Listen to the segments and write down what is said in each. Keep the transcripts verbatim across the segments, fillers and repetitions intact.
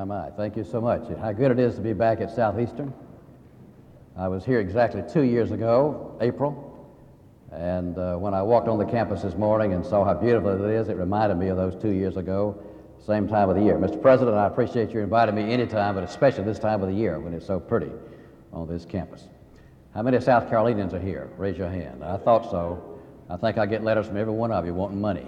my. Thank you so much. How good it is to be back at Southeastern. I was here exactly two years ago, April, and uh, when I walked on the campus this morning and saw how beautiful it is, it reminded me of those two years ago, same time of the year. Mister President, I appreciate you inviting me anytime, but especially this time of the year when it's so pretty on this campus. How many South Carolinians are here? Raise your hand. I thought so. I think I get letters from every one of you wanting money.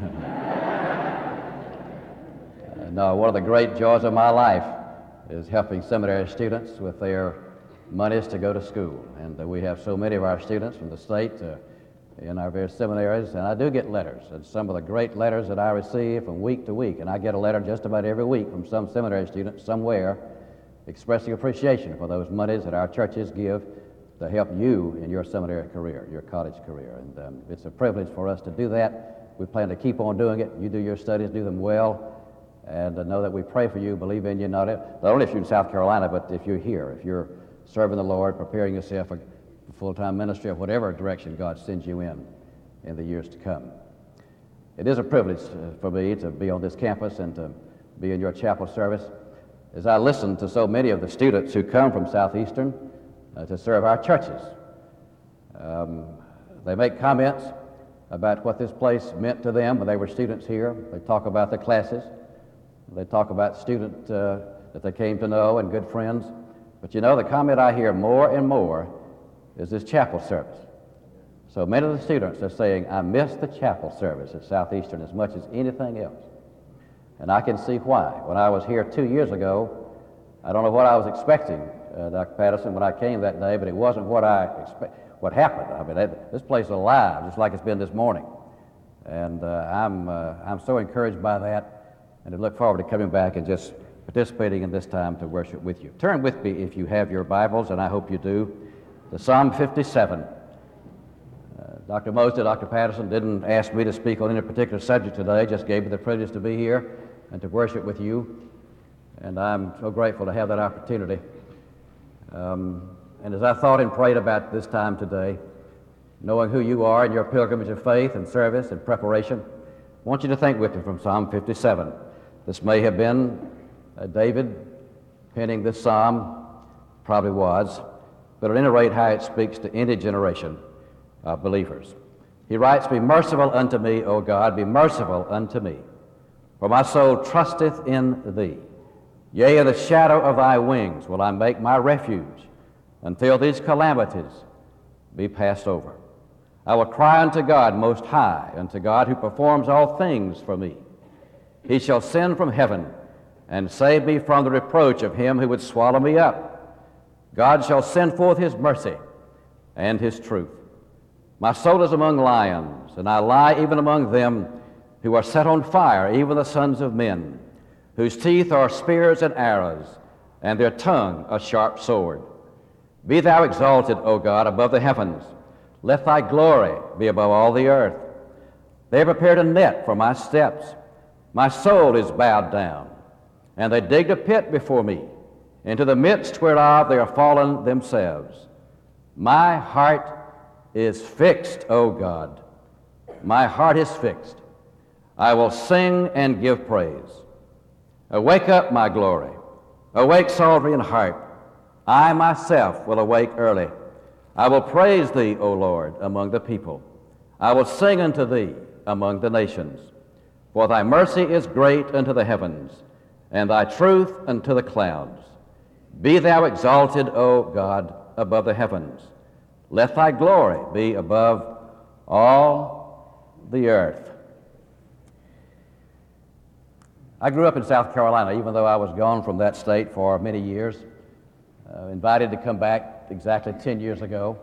No, one of the great joys of my life is helping seminary students with their monies to go to school. And uh, we have so many of our students from the state uh, in our various seminaries, and I do get letters. And some of the great letters that I receive from week to week, and I get a letter just about every week from some seminary student somewhere expressing appreciation for those monies that our churches give to help you in your seminary career, your college career. And um, it's a privilege for us to do that. We plan to keep on doing it. You do your studies, do them well. And uh, know that we pray for you, believe in you, not, not only if you're in South Carolina, but if you're here, if you're serving the Lord, preparing yourself for full-time ministry or whatever direction God sends you in in the years to come. It is a privilege uh, for me to be on this campus and to be in your chapel service as I listen to so many of the students who come from Southeastern uh, to serve our churches. Um, they make comments about what this place meant to them when they were students here. They talk about the classes. They talk about students uh, that they came to know and good friends. But you know, the comment I hear more and more is this chapel service. So many of the students are saying, I miss the chapel service at Southeastern as much as anything else. And I can see why. When I was here two years ago, I don't know what I was expecting, uh, Doctor Patterson, when I came that day, but it wasn't what I expect. What happened. I mean, that, this place is alive, just like it's been this morning. And uh, I'm, uh, I'm so encouraged by that. And I look forward to coming back and just participating in this time to worship with you. Turn with me, if you have your Bibles, and I hope you do, to Psalm fifty-seven. Uh, Doctor Mosley, Doctor Patterson didn't ask me to speak on any particular subject today, just gave me the privilege to be here and to worship with you. And I'm so grateful to have that opportunity. Um, and as I thought and prayed about this time today, knowing who you are in your pilgrimage of faith and service and preparation, I want you to think with me from Psalm fifty-seven. This may have been uh, David penning this psalm, probably was, but at any rate how it speaks to any generation of believers. He writes, Be merciful unto me, O God, be merciful unto me, for my soul trusteth in thee. Yea, in the shadow of thy wings will I make my refuge, until these calamities be passed over. I will cry unto God most high, unto God who performs all things for me. He shall send from heaven and save me from the reproach of him who would swallow me up. God shall send forth his mercy and his truth. My soul is among lions, and I lie even among them who are set on fire, even the sons of men, whose teeth are spears and arrows, and their tongue a sharp sword. Be thou exalted, O God, above the heavens. Let thy glory be above all the earth. They have prepared a net for my steps. My soul is bowed down, and they digged a pit before me, into the midst whereof they are fallen themselves. My heart is fixed, O God. My heart is fixed. I will sing and give praise. Awake up, my glory. Awake, psaltery and harp. I myself will awake early. I will praise thee, O Lord, among the people. I will sing unto thee among the nations. For thy mercy is great unto the heavens, and thy truth unto the clouds. Be thou exalted, O God, above the heavens. Let thy glory be above all the earth. I grew up in South Carolina, even though I was gone from that state for many years. Uh, invited to come back exactly ten years ago.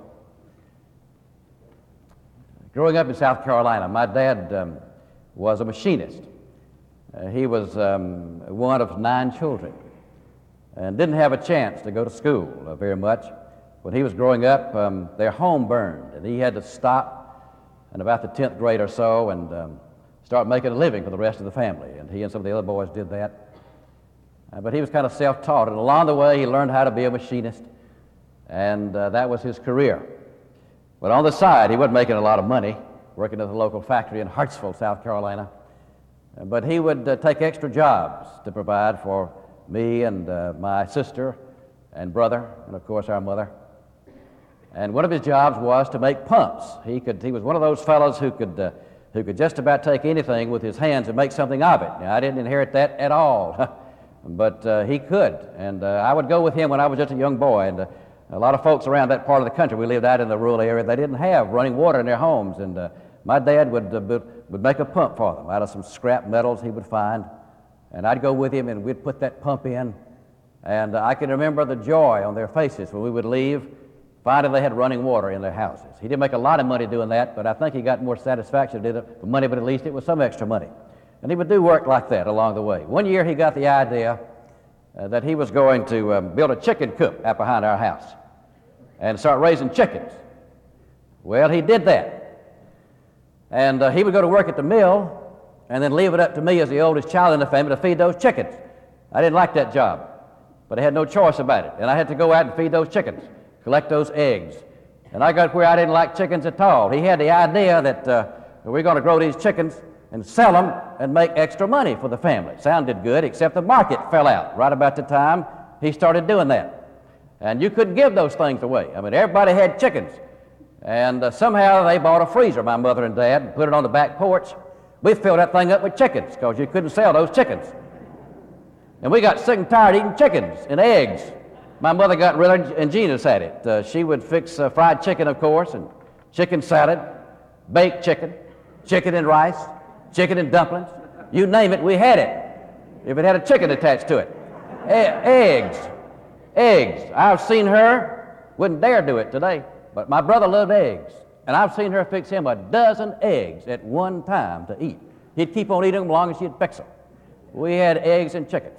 Growing up in South Carolina, my dad um, was a machinist. Uh, he was um, one of nine children and didn't have a chance to go to school uh, very much. When he was growing up, um, their home burned, and he had to stop in about the tenth grade or so and um, start making a living for the rest of the family. And he and some of the other boys did that. Uh, but he was kind of self-taught, and along the way he learned how to be a machinist, and uh, that was his career. But on the side, he wasn't making a lot of money, working at the local factory in Hartsville, South Carolina. Uh, but he would uh, take extra jobs to provide for me and uh, my sister and brother, and of course our mother. And one of his jobs was to make pumps. He could. He was one of those fellows who could uh, who could just about take anything with his hands and make something of it. Now, I didn't inherit that at all, but uh, he could. And uh, I would go with him when I was just a young boy. And uh, a lot of folks around that part of the country, we lived out in the rural area, they didn't have running water in their homes. And uh, my dad would, uh, would make a pump for them out of some scrap metals he would find. And I'd go with him, and we'd put that pump in. And uh, I can remember the joy on their faces when we would leave, finding they had running water in their houses. He didn't make a lot of money doing that, but I think he got more satisfaction did it for money, but at least it was some extra money. And he would do work like that along the way. One year he got the idea uh, that he was going to um, build a chicken coop out behind our house and start raising chickens. Well, he did that. And uh, he would go to work at the mill and then leave it up to me as the oldest child in the family to feed those chickens. I didn't like that job, but I had no choice about it. And I had to go out and feed those chickens, collect those eggs. And I got where I didn't like chickens at all. He had the idea that uh, we're going to grow these chickens and sell them and make extra money for the family. Sounded good, except the market fell out right about the time he started doing that. And you couldn't give those things away. I mean, everybody had chickens. And uh, somehow they bought a freezer, my mother and dad, and put it on the back porch. We filled that thing up with chickens because you couldn't sell those chickens. And we got sick and tired eating chickens and eggs. My mother got real ingenious at it. Uh, she would fix uh, fried chicken, of course, and chicken salad, baked chicken, chicken and rice, chicken and dumplings. You name it, we had it, if it had a chicken attached to it. E- eggs, eggs. I've seen her, wouldn't dare do it today, but my brother loved eggs, and I've seen her fix him a dozen eggs at one time to eat. He'd keep on eating them as long as she'd fix them. We had eggs and chickens.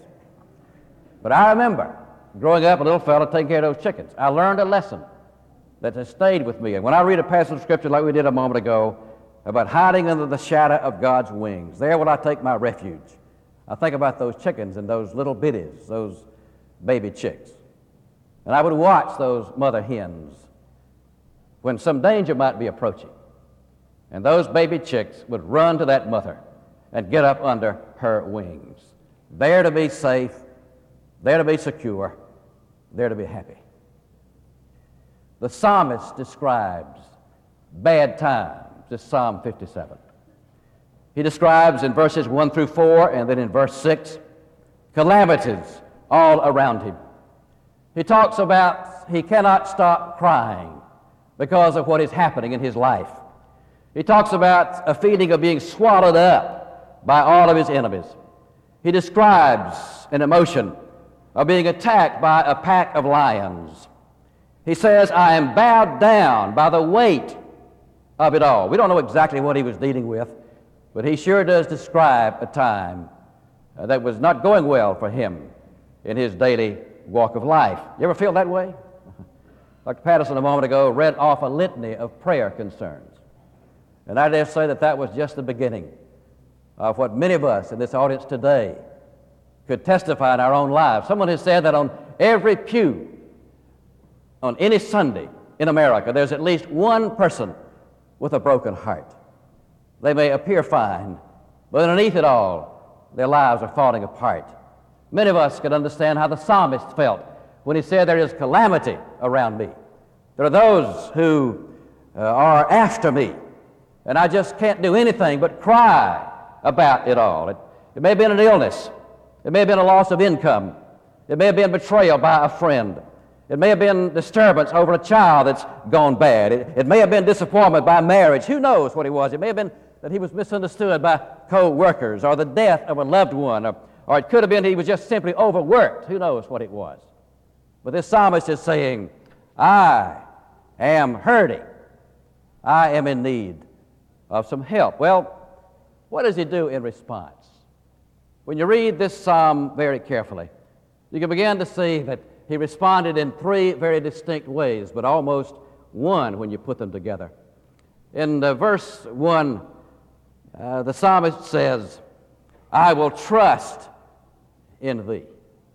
But I remember growing up, a little fella taking care of those chickens. I learned a lesson that has stayed with me. And when I read a passage of Scripture like we did a moment ago about hiding under the shadow of God's wings, there will I take my refuge. I think about those chickens and those little bitties, those baby chicks. And I would watch those mother hens when some danger might be approaching. And those baby chicks would run to that mother and get up under her wings, there to be safe, there to be secure, there to be happy. The psalmist describes bad times. This is Psalm fifty-seven. He describes in verses one through four and then in verse six calamities all around him. He talks about he cannot stop crying because of what is happening in his life. He talks about a feeling of being swallowed up by all of his enemies. He describes an emotion of being attacked by a pack of lions. He says, I am bowed down by the weight of it all. We don't know exactly what he was dealing with, but he sure does describe a time uh, that was not going well for him in his daily walk of life. You ever feel that way? Doctor Patterson a moment ago read off a litany of prayer concerns. And I dare say that that was just the beginning of what many of us in this audience today could testify in our own lives. Someone has said that on every pew, on any Sunday in America, there's at least one person with a broken heart. They may appear fine, but underneath it all, their lives are falling apart. Many of us can understand how the psalmist felt when he said, there is calamity around me. There are those who uh, are after me, and I just can't do anything but cry about it all. It, it may have been an illness. It may have been a loss of income. It may have been betrayal by a friend. It may have been disturbance over a child that's gone bad. It, it may have been disappointment by marriage. Who knows what it was? It may have been that he was misunderstood by co-workers, or the death of a loved one, or, or it could have been he was just simply overworked. Who knows what it was? But this psalmist is saying, I am hurting. I am in need of some help. Well, what does he do in response? When you read this psalm very carefully, you can begin to see that he responded in three very distinct ways, but almost one when you put them together. In uh, verse one, uh, the psalmist says, I will trust in thee.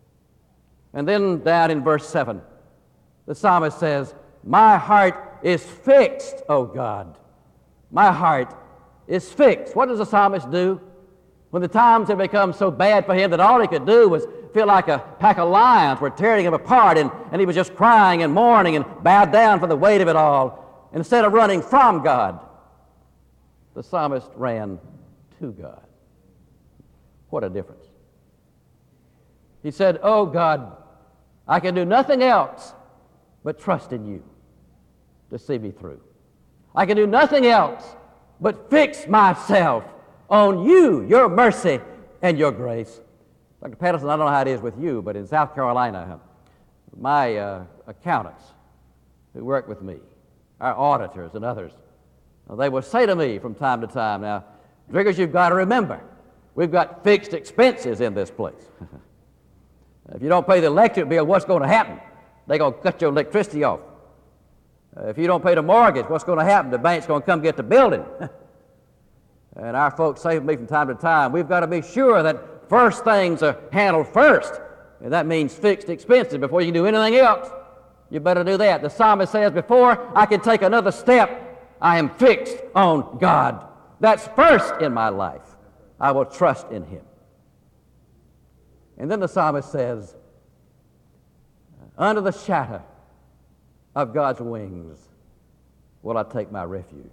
And then down in verse seven, the psalmist says, my heart is fixed, O God. My heart is fixed. What does the psalmist do? when the times had become so bad for him that all he could do was feel like a pack of lions were tearing him apart, and, and he was just crying and mourning and bowed down for the weight of it all. Instead of running from God, the psalmist ran to God. What a difference. He said, "Oh God, I can do nothing else but trust in you to see me through. I can do nothing else but fix myself on you, your mercy and your grace." Doctor Patterson, I don't know how it is with you, but in South Carolina, my uh, accountants who work with me, our auditors and others, they will say to me from time to time, "Now, Driggers, you've got to remember, we've got fixed expenses in this place. If you don't pay the electric bill, what's going to happen? They're going to cut your electricity off. Uh, if you don't pay the mortgage, what's going to happen? The bank's going to come get the building." And our folks say to me from time to time, we've got to be sure that first things are handled first. And that means fixed expenses. Before you can do anything else, you better do that. The psalmist says, before I can take another step, I am fixed on God. That's first in my life. I will trust in Him. And then the psalmist says, under the shadow of God's wings will I take my refuge.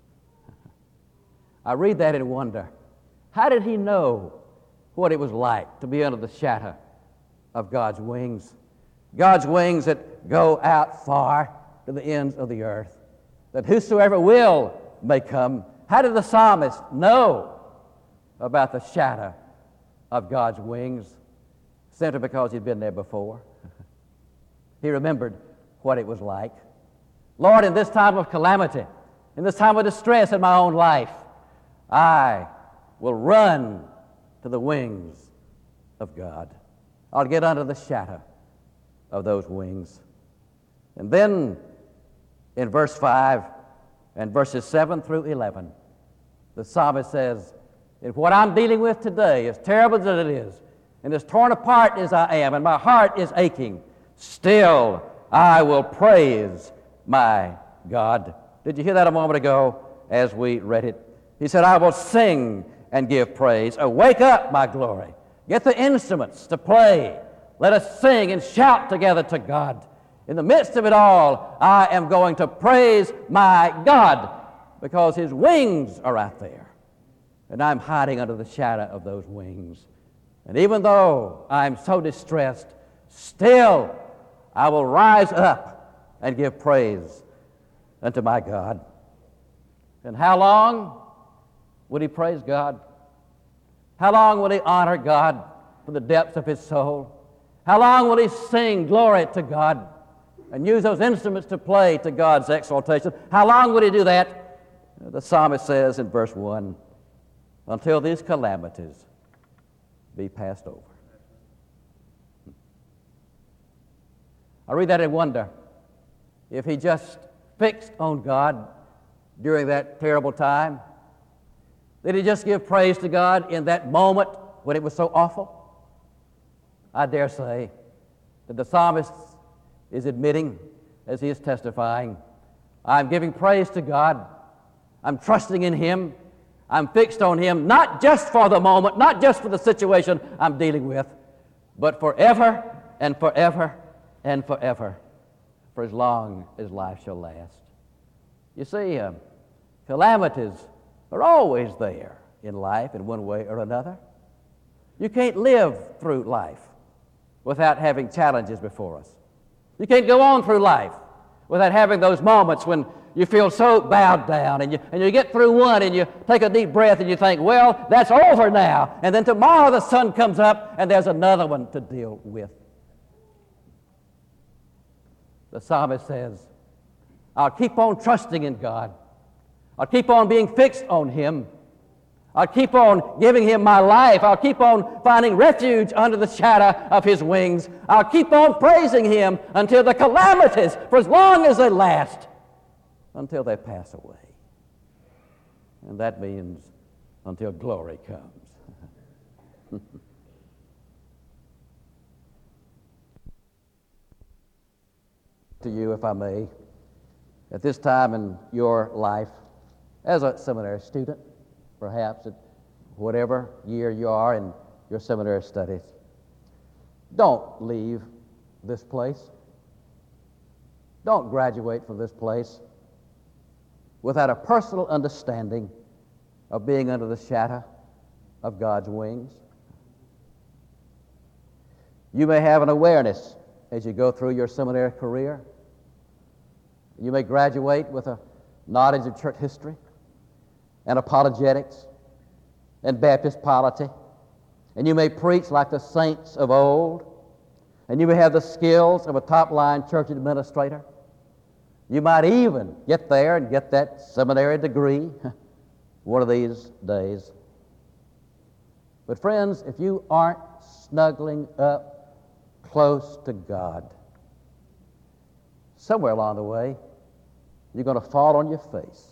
I read that and wonder, how did he know what it was like to be under the shadow of God's wings? God's wings that go out far to the ends of the earth, that whosoever will may come. How did the psalmist know about the shadow of God's wings? Simply because he'd been there before. He remembered what it was like. Lord, in this time of calamity, in this time of distress in my own life, I will run to the wings of God. I'll get under the shadow of those wings. And then in verse five and verses seven through eleven, the psalmist says, "In what I'm dealing with today, as terrible as it is, and as torn apart as I am, and my heart is aching, still I will praise my God." Did you hear that a moment ago as we read it? He said, "I will sing and give praise. Awake up, my glory. Get the instruments to play. Let us sing and shout together to God. In the midst of it all, I am going to praise my God because His wings are out there. And I'm hiding under the shadow of those wings. And even though I'm so distressed, still I will rise up and give praise unto my God." And how long would he praise God? How long will he honor God from the depths of his soul? How long will he sing glory to God and use those instruments to play to God's exaltation? How long would he do that? The psalmist says in verse one, "Until these calamities be passed over." I read that and wonder if he just fixed on God during that terrible time. Did he just give praise to God in that moment when it was so awful? I dare say that the psalmist is admitting, as he is testifying, I'm giving praise to God. I'm trusting in Him. I'm fixed on Him, not just for the moment, not just for the situation I'm dealing with, but forever and forever and forever, for as long as life shall last. You see, uh, calamities are always there in life in one way or another. You can't live through life without having challenges before us. You can't go on through life without having those moments when you feel so bowed down, and you, and you get through one and you take a deep breath and you think, well, that's over now. And then tomorrow the sun comes up and there's another one to deal with. The psalmist says, I'll keep on trusting in God. I'll keep on being fixed on Him. I'll keep on giving Him my life. I'll keep on finding refuge under the shadow of His wings. I'll keep on praising Him until the calamities, for as long as they last, until they pass away. And that means until glory comes. To you, if I may, at this time in your life, as a seminary student, perhaps at whatever year you are in your seminary studies, don't leave this place. Don't graduate from this place without a personal understanding of being under the shadow of God's wings. You may have an awareness as you go through your seminary career. You may graduate with a knowledge of church history and apologetics and Baptist polity, and you may preach like the saints of old, and you may have the skills of a top-line church administrator. You might even get there and get that seminary degree one of these days. But friends, if you aren't snuggling up close to God, somewhere along the way, you're going to fall on your face.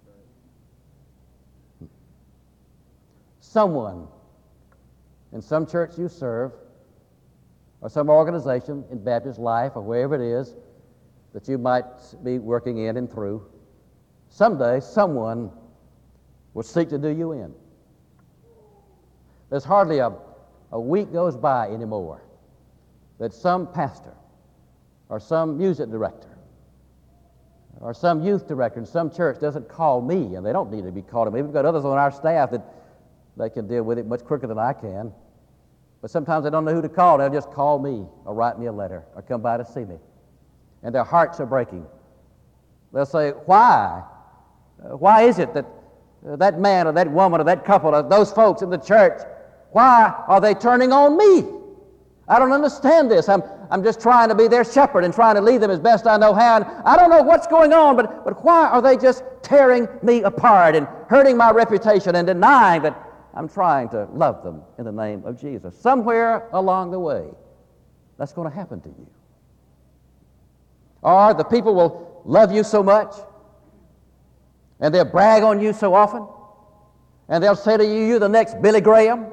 Someone in some church you serve, or some organization in Baptist life, or wherever it is that you might be working in and through, someday someone will seek to do you in. There's hardly a, a week goes by anymore that some pastor or some music director or some youth director in some church doesn't call me, and they don't need to be called me. We've got others on our staff that they can deal with it much quicker than I can. But sometimes they don't know who to call. They'll just call me or write me a letter or come by to see me. And their hearts are breaking. They'll say, why? Uh, why is it that uh, that man or that woman or that couple or those folks in the church, why are they turning on me? I don't understand this. I'm, I'm just trying to be their shepherd and trying to lead them as best I know how. And I don't know what's going on, but, but why are they just tearing me apart and hurting my reputation and denying that I'm trying to love them in the name of Jesus? Somewhere along the way, that's going to happen to you. Or the people will love you so much, and they'll brag on you so often, and they'll say to you, you're the next Billy Graham,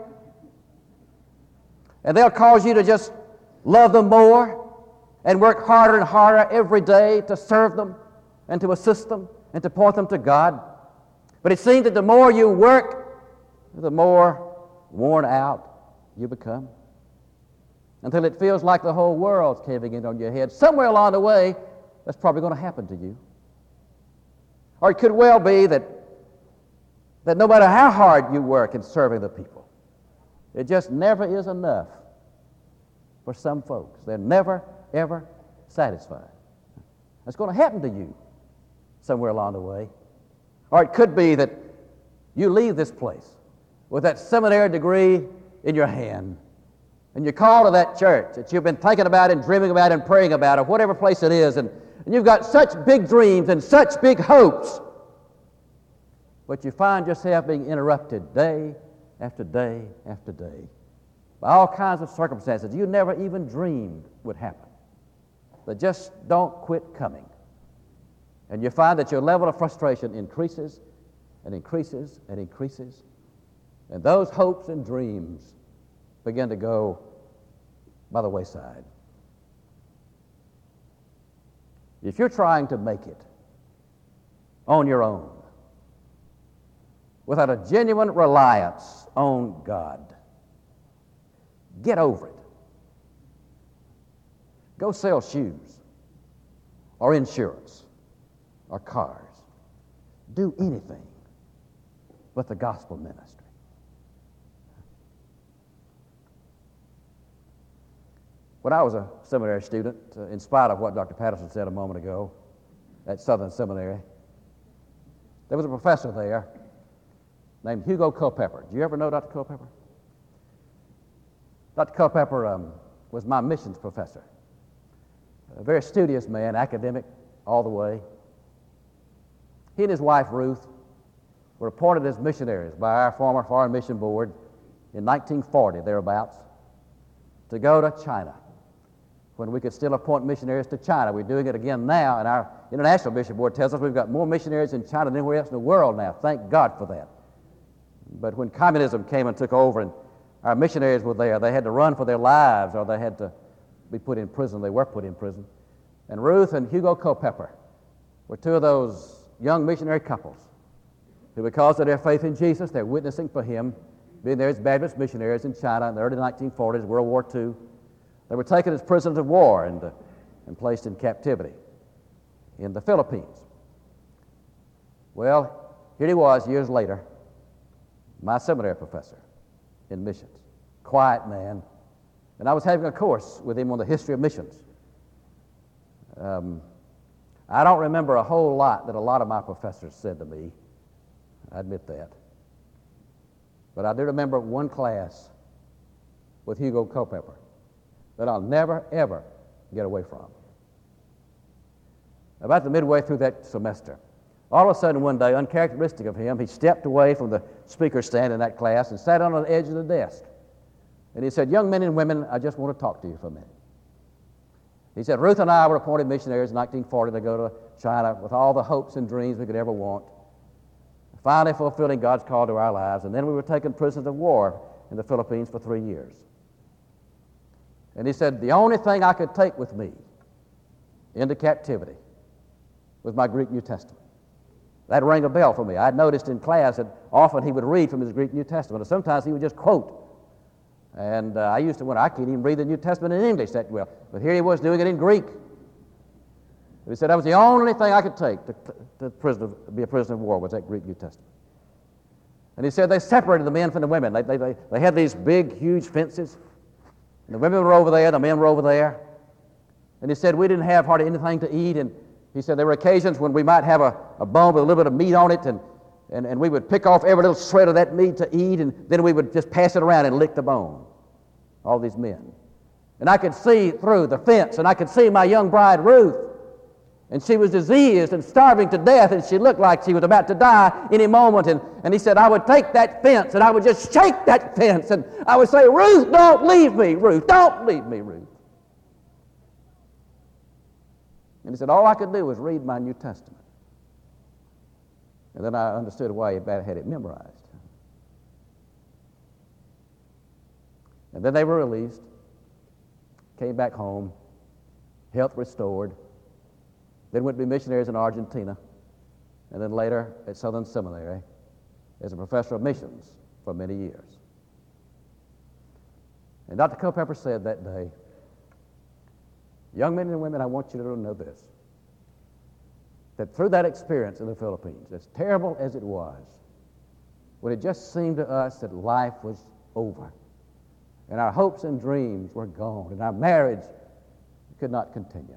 and they'll cause you to just love them more and work harder and harder every day to serve them and to assist them and to point them to God. But it seems that the more you work, the more worn out you become, until it feels like the whole world's caving in on your head. Somewhere along the way, that's probably going to happen to you. Or it could well be that, that no matter how hard you work in serving the people, it just never is enough for some folks. They're never, ever satisfied. That's going to happen to you somewhere along the way. Or it could be that you leave this place with that seminary degree in your hand, and you call to that church that you've been thinking about and dreaming about and praying about, or whatever place it is, and, and you've got such big dreams and such big hopes, but you find yourself being interrupted day after day after day by all kinds of circumstances you never even dreamed would happen, that just don't quit coming. And you find that your level of frustration increases and increases and increases, and those hopes and dreams begin to go by the wayside. If you're trying to make it on your own, without a genuine reliance on God, get over it. Go sell shoes or insurance or cars. Do anything but the gospel ministry. When I was a seminary student, uh, in spite of what Doctor Patterson said a moment ago at Southern Seminary, there was a professor there named Hugo Culpepper. Do you ever know Doctor Culpepper? Doctor Culpepper um, was my missions professor. A very studious man, academic all the way. He and his wife, Ruth, were appointed as missionaries by our former Foreign Mission Board in nineteen forty, thereabouts, to go to China, when we could still appoint missionaries to China. We're doing it again now, and our International Mission Board tells us we've got more missionaries in China than anywhere else in the world now. Thank God for that. But when communism came and took over and our missionaries were there, they had to run for their lives, or they had to be put in prison. They were put in prison. And Ruth and Hugo Culpepper were two of those young missionary couples who, because of their faith in Jesus, they're witnessing for Him being there as Baptist missionaries in China in the early nineteen forties, World War Two. They were taken as prisoners of war and, uh, and placed in captivity in the Philippines. Well, here he was years later, my seminary professor in missions, quiet man, and I was having a course with him on the history of missions. Um, I don't remember a whole lot that a lot of my professors said to me, I admit that. But I do remember one class with Hugo Culpeper that I'll never, ever get away from. About the midway through that semester, all of a sudden one day, uncharacteristic of him, he stepped away from the speaker stand in that class and sat on the edge of the desk. And he said, "Young men and women, I just want to talk to you for a minute." He said, "Ruth and I were appointed missionaries in nineteen forty to go to China with all the hopes and dreams we could ever want, finally fulfilling God's call to our lives. And then we were taken prisoners of war in the Philippines for three years. And he said, the only thing I could take with me into captivity was my Greek New Testament. That rang a bell for me. I'd noticed in class that often he would read from his Greek New Testament, and sometimes he would just quote. And uh, I used to wonder, I can't even read the New Testament in English that well. But here he was doing it in Greek. He said that was the only thing I could take to, to, prisoner, be a prisoner of war was that Greek New Testament. And he said they separated the men from the women. They, they, they, they had these big, huge fences. And the women were over there, the men were over there. And he said we didn't have hardly anything to eat. And he said there were occasions when we might have a, a bone with a little bit of meat on it, and, and, and we would pick off every little shred of that meat to eat, and then we would just pass it around and lick the bone. All these men. And I could see through the fence, and I could see my young bride Ruth. And she was diseased and starving to death, and she looked like she was about to die any moment. And, and he said, I would take that fence, and I would just shake that fence, and I would say, Ruth, don't leave me, Ruth, don't leave me, Ruth. And he said, all I could do was read my New Testament. And then I understood why he had it memorized. And then they were released, came back home, health restored, then went to be missionaries in Argentina, and then later at Southern Seminary as a professor of missions for many years. And Doctor Culpeper said that day, young men and women, I want you to know this, that through that experience in the Philippines, as terrible as it was, when it just seemed to us that life was over, and our hopes and dreams were gone, and our marriage could not continue,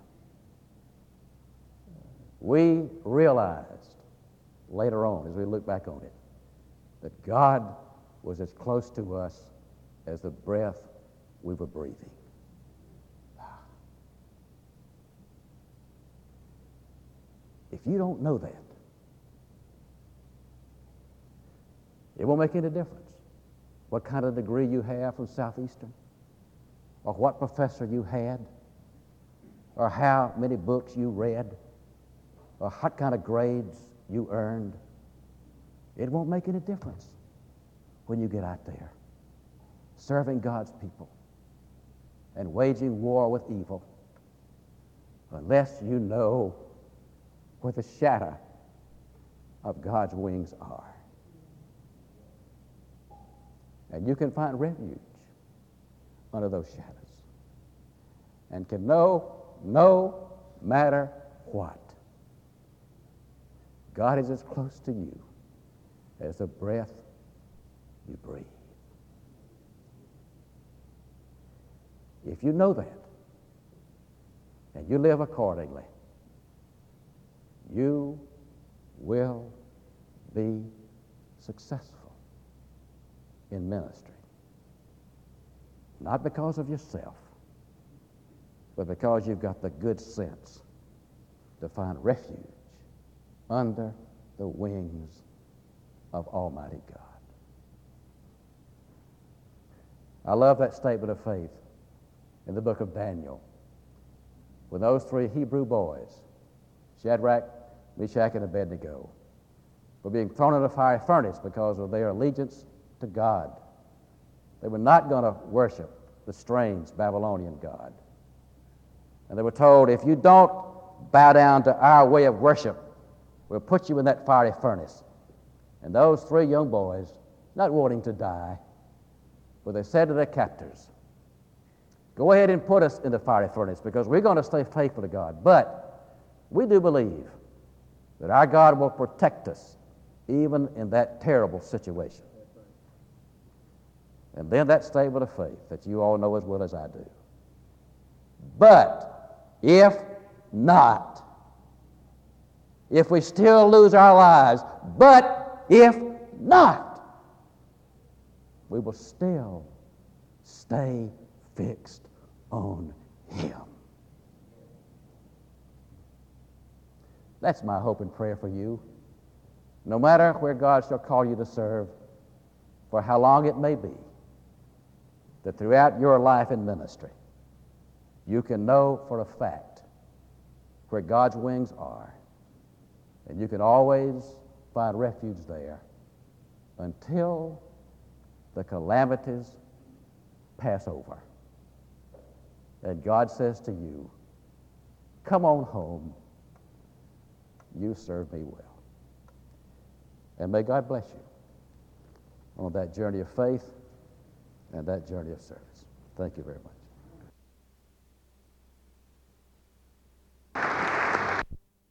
we realized later on, as we look back on it, that God was as close to us as the breath we were breathing. If you don't know that, it won't make any difference what kind of degree you have from Southeastern, or what professor you had, or how many books you read, or what kind of grades you earned. It won't make any difference when you get out there serving God's people and waging war with evil unless you know where the shadow of God's wings are. And you can find refuge under those shadows and can know no matter what, God is as close to you as the breath you breathe. If you know that and you live accordingly, you will be successful in ministry. Not because of yourself, but because you've got the good sense to find refuge under the wings of Almighty God. I love that statement of faith in the book of Daniel, when those three Hebrew boys, Shadrach, Meshach, and Abednego, were being thrown in a fiery furnace because of their allegiance to God. They were not going to worship the strange Babylonian god. And they were told, if you don't bow down to our way of worship, we'll put you in that fiery furnace. And those three young boys, not wanting to die, where they said to their captors, go ahead and put us in the fiery furnace because we're going to stay faithful to God. But we do believe that our God will protect us even in that terrible situation. And then that statement of faith that you all know as well as I do. But if not, if we still lose our lives, but if not, we will still stay fixed on Him. That's my hope and prayer for you. No matter where God shall call you to serve, for how long it may be, that throughout your life and ministry, you can know for a fact where God's wings are, and you can always find refuge there until the calamities pass over. And God says to you, come on home, you served me well. And may God bless you on that journey of faith and that journey of service. Thank you very much.